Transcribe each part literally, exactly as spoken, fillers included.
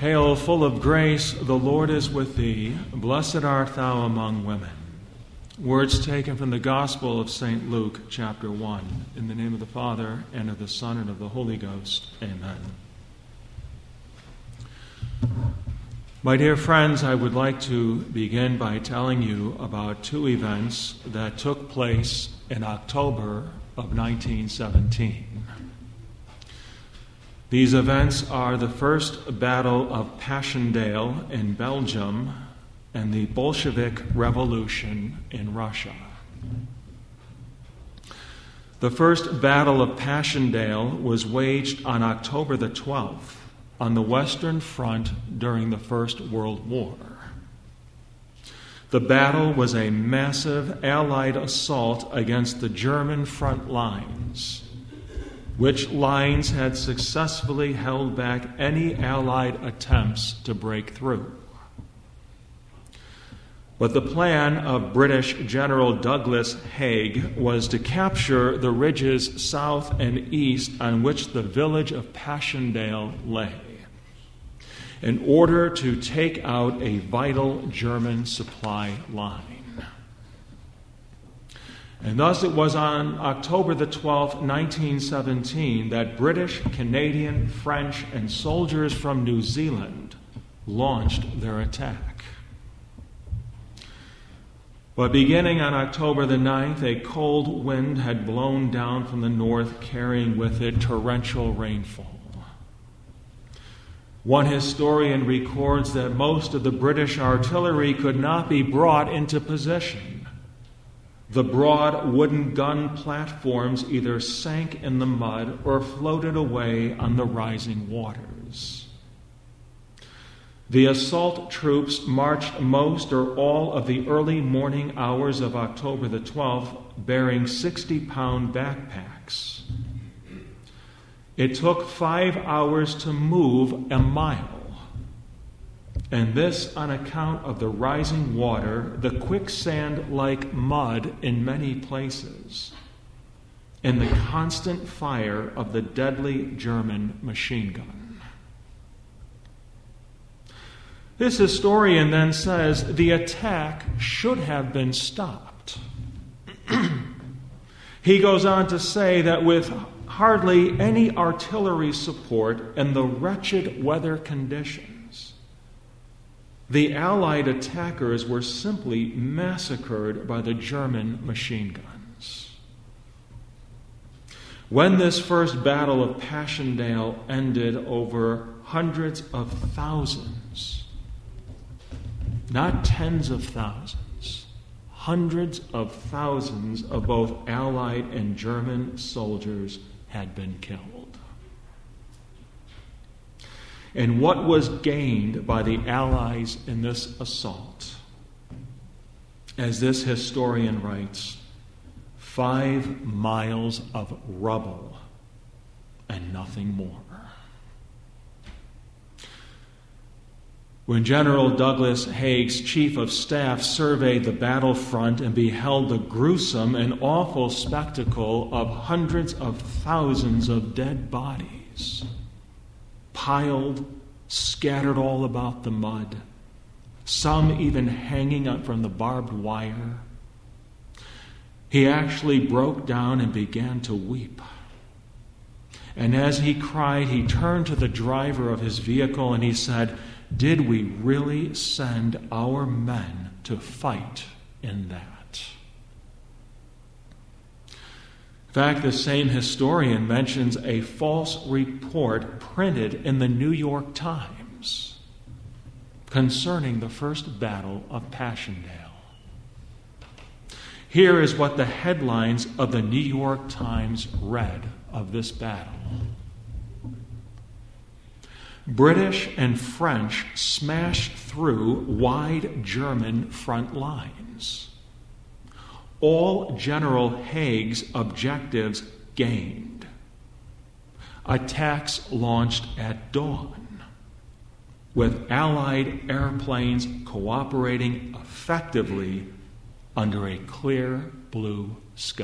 Hail, full of grace, the Lord is with thee. Blessed art thou among women. Words taken from the Gospel of Saint Luke, chapter one. In the name of the Father, and of the Son, and of the Holy Ghost. Amen. My dear friends, I would like to begin by telling you about two events that took place in October of nineteen seventeen. These events are the First Battle of Passchendaele in Belgium and the Bolshevik Revolution in Russia. The First Battle of Passchendaele was waged on October the twelfth on the Western Front during the First World War. The battle was a massive Allied assault against the German front lines, which lines had successfully held back any Allied attempts to break through. But the plan of British General Douglas Haig was to capture the ridges south and east on which the village of Passchendaele lay, in order to take out a vital German supply line. And thus it was on October the twelfth, nineteen seventeen, that British, Canadian, French, and soldiers from New Zealand launched their attack. But beginning on October the ninth, a cold wind had blown down from the north, carrying with it torrential rainfall. One historian records that most of the British artillery could not be brought into position. The broad wooden gun platforms either sank in the mud or floated away on the rising waters. The assault troops marched most or all of the early morning hours of October the twelfth, bearing sixty-pound backpacks. It took five hours to move a mile. And this on account of the rising water, the quicksand-like mud in many places, and the constant fire of the deadly German machine gun. This historian then says the attack should have been stopped. He goes on to say that with hardly any artillery support and the wretched weather conditions, the Allied attackers were simply massacred by the German machine guns. When this first battle of Passchendaele ended, over hundreds of thousands, not tens of thousands, hundreds of thousands of both Allied and German soldiers had been killed. And what was gained by the Allies in this assault? As this historian writes, five miles of rubble and nothing more. When General Douglas Haig's chief of staff surveyed the battlefront and beheld the gruesome and awful spectacle of hundreds of thousands of dead bodies, piled, scattered all about the mud, some even hanging up from the barbed wire, he actually broke down and began to weep. And as he cried, he turned to the driver of his vehicle and he said, "Did we really send our men to fight in that?" In fact, the same historian mentions a false report printed in the New York Times concerning the First Battle of Passchendaele. Here is what the headlines of the New York Times read of this battle. British and French smashed through wide German front lines. All General Haig's objectives gained. Attacks launched at dawn, with Allied airplanes cooperating effectively under a clear blue sky.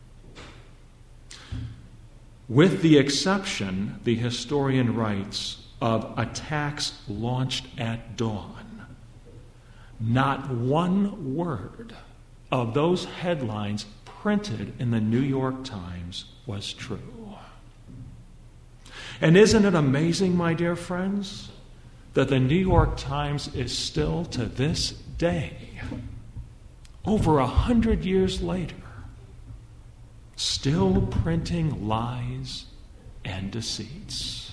With the exception, the historian writes, of attacks launched at dawn, not one word of those headlines printed in the New York Times was true. And isn't it amazing, my dear friends, that the New York Times is still to this day, over a hundred years later, still printing lies and deceits?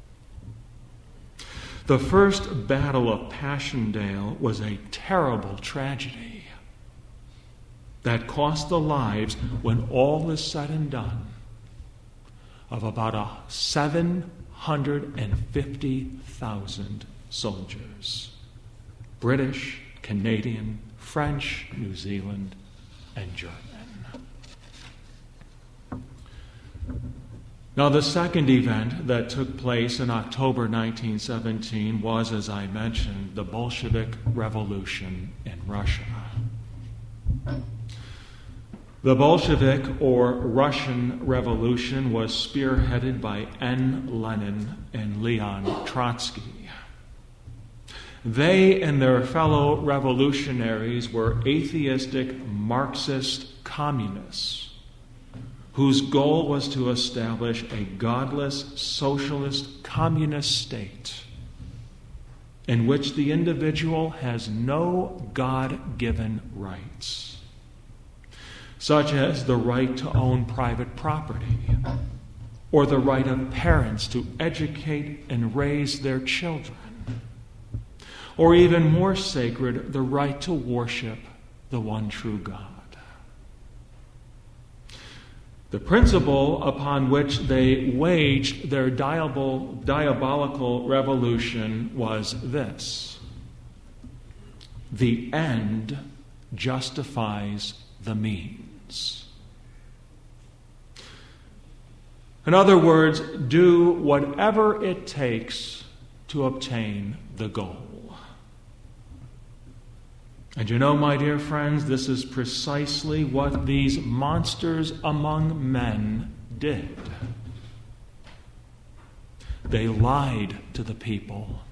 The first battle of Passchendaele was a terrible tragedy that cost the lives, when all is said and done, of about a seven hundred fifty thousand soldiers. British, Canadian, French, New Zealand, and German. Now, the second event that took place in October nineteen seventeen was, as I mentioned, the Bolshevik Revolution in Russia. The Bolshevik, or Russian Revolution, was spearheaded by N. Lenin and Leon Trotsky. They and their fellow revolutionaries were atheistic Marxist communists whose goal was to establish a godless, socialist, communist state in which the individual has no God-given rights, such as the right to own private property, or the right of parents to educate and raise their children, or even more sacred, the right to worship the one true God. The principle upon which they waged their diabol- diabolical revolution was this: the end justifies the means. In other words, do whatever it takes to obtain the goal. And you know, my dear friends, this is precisely what these monsters among men did. They lied to the people.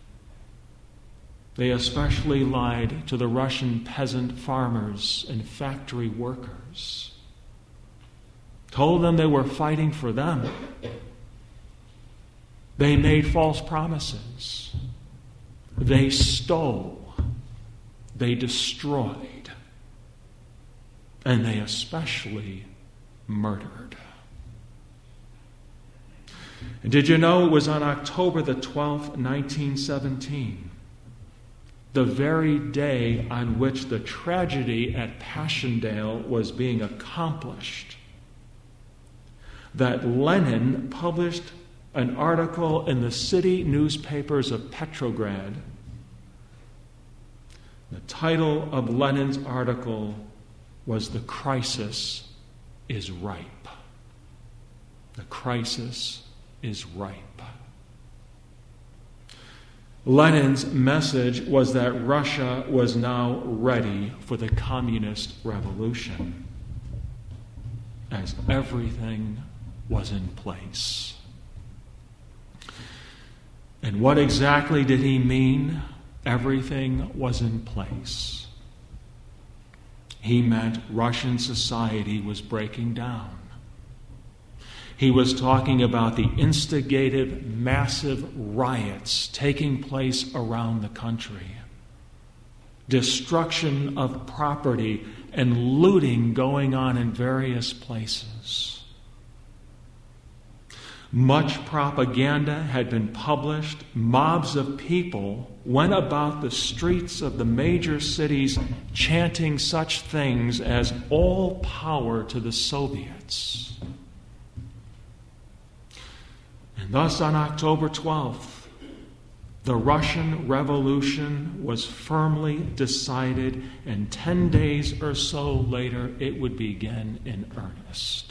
They especially lied to the Russian peasant farmers and factory workers. Told them they were fighting for them. They made false promises. They stole. They destroyed. And they especially murdered. And did you know it was on October the twelfth, nineteen seventeen, the very day on which the tragedy at Passchendaele was being accomplished, that Lenin published an article in the city newspapers of Petrograd. The title of Lenin's article was "The Crisis is Ripe." The crisis is ripe. Lenin's message was that Russia was now ready for the communist revolution, as everything was in place. And what exactly did he mean? Everything was in place. He meant Russian society was breaking down. He was talking about the instigated massive riots taking place around the country, destruction of property and looting going on in various places. Much propaganda had been published. Mobs of people went about the streets of the major cities chanting such things as "all power to the Soviets." And thus on October twelfth, the Russian Revolution was firmly decided, and ten days or so later it would begin in earnest.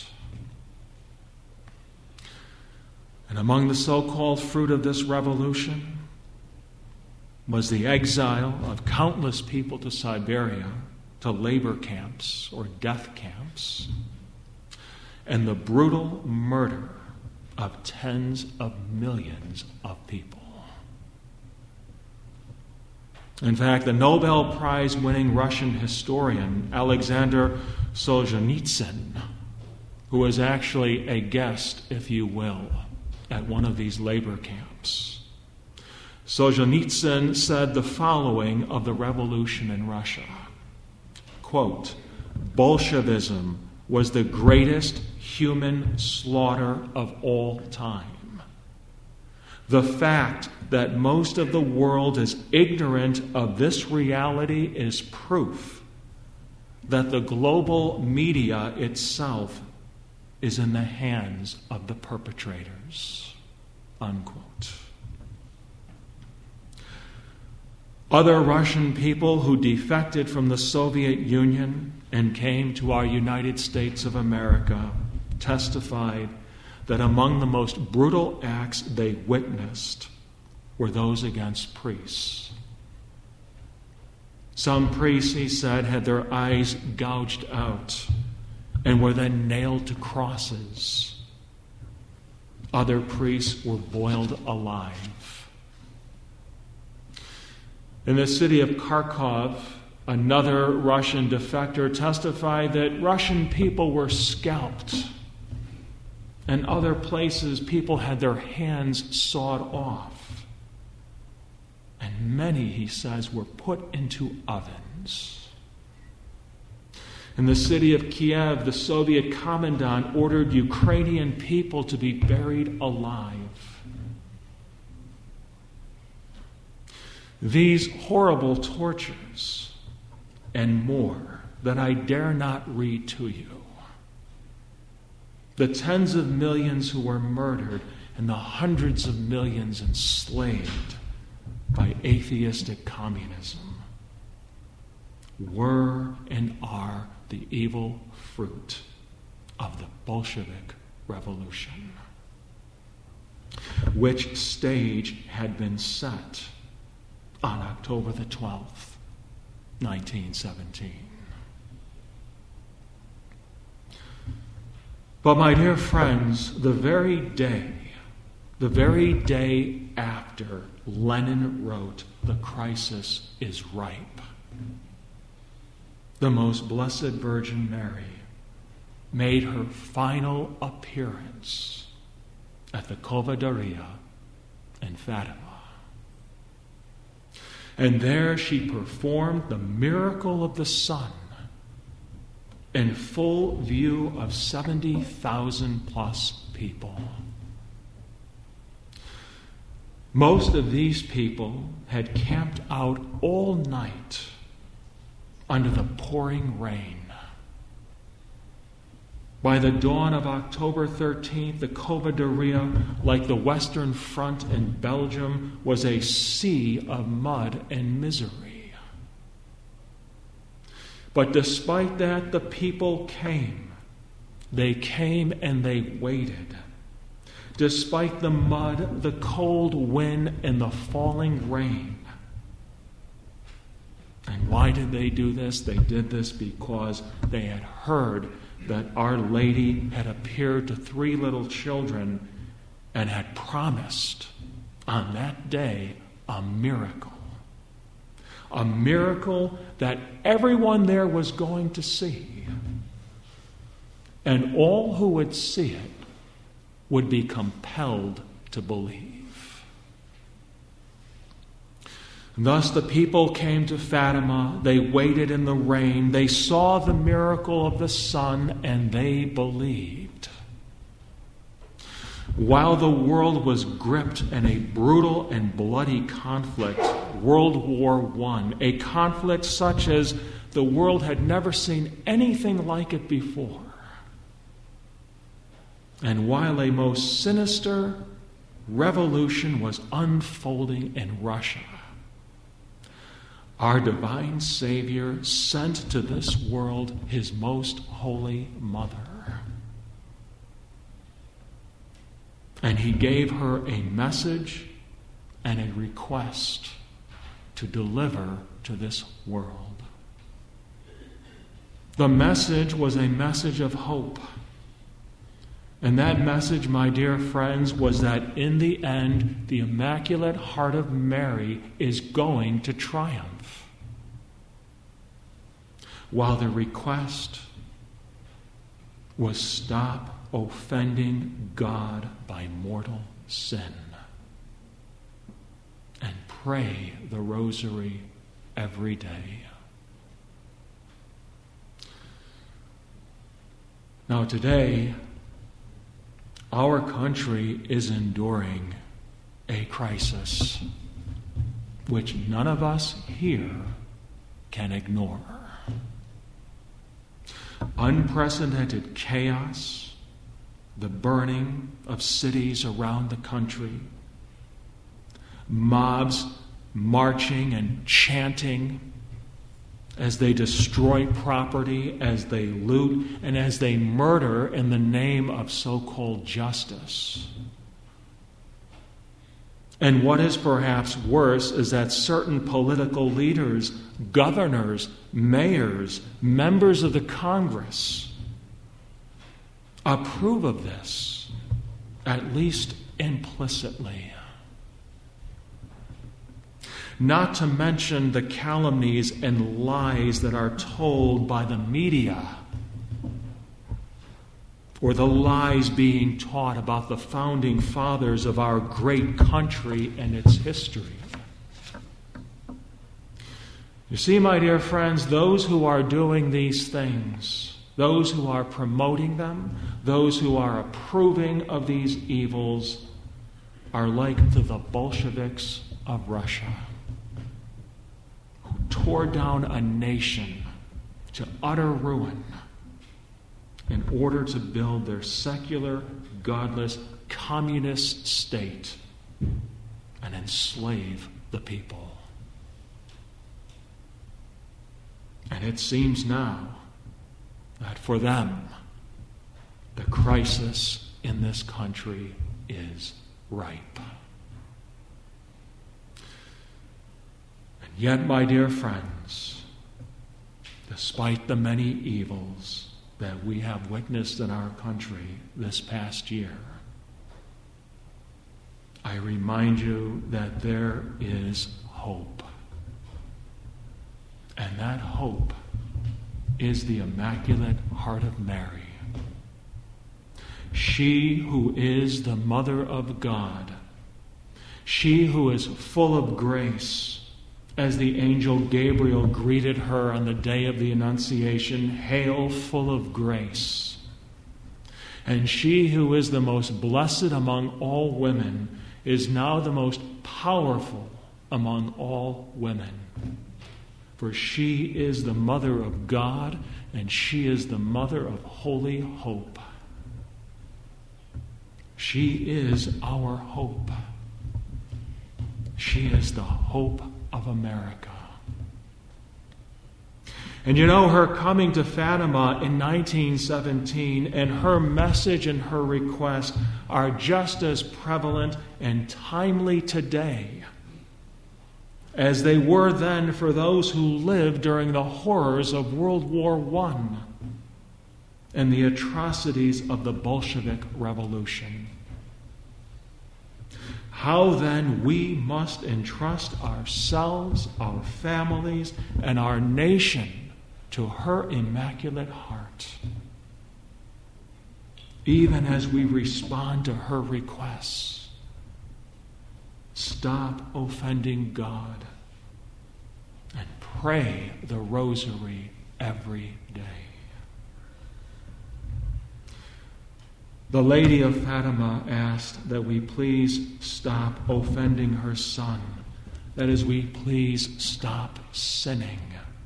And among the so-called fruit of this revolution was the exile of countless people to Siberia, to labor camps or death camps, and the brutal murder of tens of millions of people. In fact, the Nobel Prize-winning Russian historian Alexander Solzhenitsyn, who was actually a guest, if you will, at one of these labor camps, Solzhenitsyn said the following of the revolution in Russia, quote, "Bolshevism was the greatest human slaughter of all time. The fact that most of the world is ignorant of this reality is proof that the global media itself is in the hands of the perpetrators." Unquote. Other Russian people who defected from the Soviet Union and came to our United States of America testified that among the most brutal acts they witnessed were those against priests. Some priests, he said, had their eyes gouged out and were then nailed to crosses. Other priests were boiled alive. In the city of Kharkov, another Russian defector testified that Russian people were scalped. And other places, people had their hands sawed off. And many, he says, were put into ovens. In the city of Kiev, the Soviet commandant ordered Ukrainian people to be buried alive. These horrible tortures and more that I dare not read to you, the tens of millions who were murdered and the hundreds of millions enslaved by atheistic communism, were and are the evil fruit of the Bolshevik Revolution, which stage had been set on October the twelfth, nineteen seventeen. But my dear friends, the very day, the very day after Lenin wrote, "The crisis is ripe," the Most Blessed Virgin Mary made her final appearance at the Cova Daria in Fatima. And there she performed the miracle of the sun in full view of seventy thousand plus people. Most of these people had camped out all night under the pouring rain. By the dawn of October thirteenth, the Cova Daria, like the Western Front in Belgium, was a sea of mud and misery. But despite that, the people came. They came and they waited. Despite the mud, the cold wind, and the falling rain. And why did they do this? They did this because they had heard that Our Lady had appeared to three little children and had promised on that day a miracle. A miracle that everyone there was going to see. And all who would see it would be compelled to believe. Thus the people came to Fatima. They waited in the rain. They saw the miracle of the sun, and they believed. While the world was gripped in a brutal and bloody conflict, World War One, a conflict such as the world had never seen anything like it before. And while a most sinister revolution was unfolding in Russia, our divine Savior sent to this world his most holy mother. And he gave her a message and a request to deliver to this world. The message was a message of hope. And that message, my dear friends, was that in the end, the Immaculate Heart of Mary is going to triumph. While the request was stop offending God by mortal sin and pray the rosary every day. Now today, our country is enduring a crisis which none of us here can ignore. Unprecedented chaos, the burning of cities around the country, mobs marching and chanting as they destroy property, as they loot, and as they murder in the name of so-called justice. And what is perhaps worse is that certain political leaders, governors, mayors, members of the Congress approve of this, at least implicitly. Not to mention the calumnies and lies that are told by the media, or the lies being taught about the founding fathers of our great country and its history. You see, my dear friends, those who are doing these things, those who are promoting them, those who are approving of these evils, are like to the Bolsheviks of Russia, who tore down a nation to utter ruin in order to build their secular, godless, communist state and enslave the people. And it seems now that for them, the crisis in this country is ripe. And yet, my dear friends, despite the many evils that we have witnessed in our country this past year, I remind you that there is hope. And that hope is the Immaculate Heart of Mary. She who is the Mother of God, she who is full of grace, as the angel Gabriel greeted her on the day of the Annunciation, "Hail, full of grace." And she who is the most blessed among all women is now the most powerful among all women. For she is the Mother of God, and she is the Mother of holy hope. She is our hope. She is the hope of America. And you know, her coming to Fatima in nineteen seventeen and her message and her request are just as prevalent and timely today as they were then for those who lived during the horrors of World War One and the atrocities of the Bolshevik Revolution. How then we must entrust ourselves, our families, and our nation to her Immaculate Heart, even as we respond to her requests. Stop offending God and pray the rosary every day. The Lady of Fatima asked that we please stop offending her Son. That is, we please stop sinning.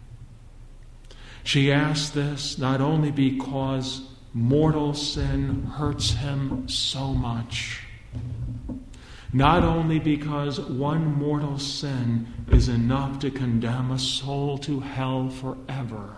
She asked this not only because mortal sin hurts him so much, not only because one mortal sin is enough to condemn a soul to hell forever,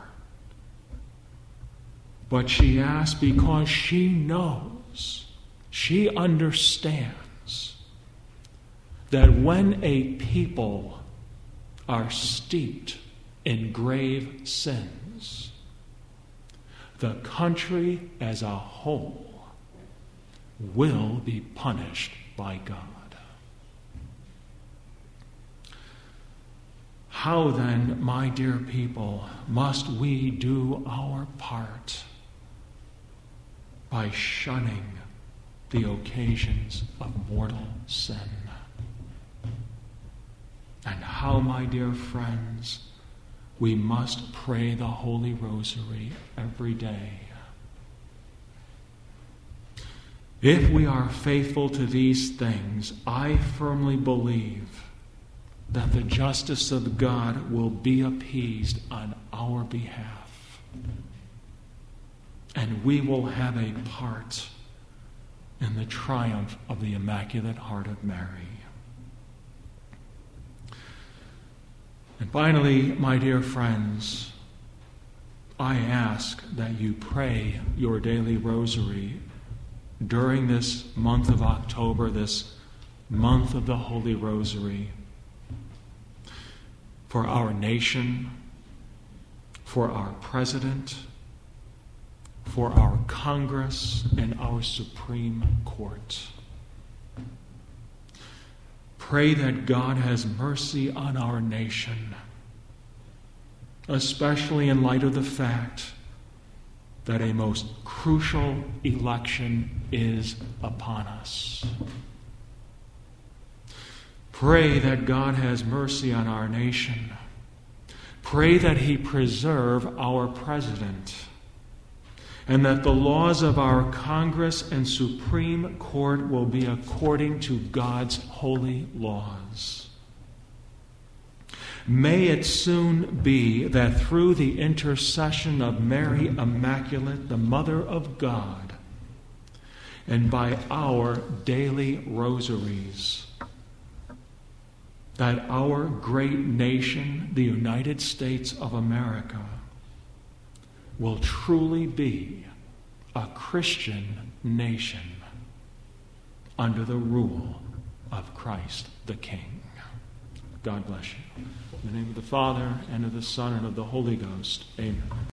but she asked because she knows, she understands that when a people are steeped in grave sins, the country as a whole will be punished by God. How then, my dear people, must we do our part? By shunning the occasions of mortal sin. And how, my dear friends, we must pray the Holy Rosary every day. If we are faithful to these things, I firmly believe that the justice of God will be appeased on our behalf. And we will have a part in the triumph of the Immaculate Heart of Mary. And finally, my dear friends, I ask that you pray your daily rosary during this month of October, this month of the Holy Rosary, for our nation, for our president, for our Congress, and our Supreme Court. Pray that God has mercy on our nation, especially in light of the fact that a most crucial election is upon us. Pray that God has mercy on our nation. Pray that He preserve our president, and that the laws of our Congress and Supreme Court will be according to God's holy laws. May it soon be that through the intercession of Mary Immaculate, the Mother of God, and by our daily rosaries, that our great nation, the United States of America, will truly be a Christian nation under the rule of Christ the King. God bless you. In the name of the Father, and of the Son, and of the Holy Ghost, amen.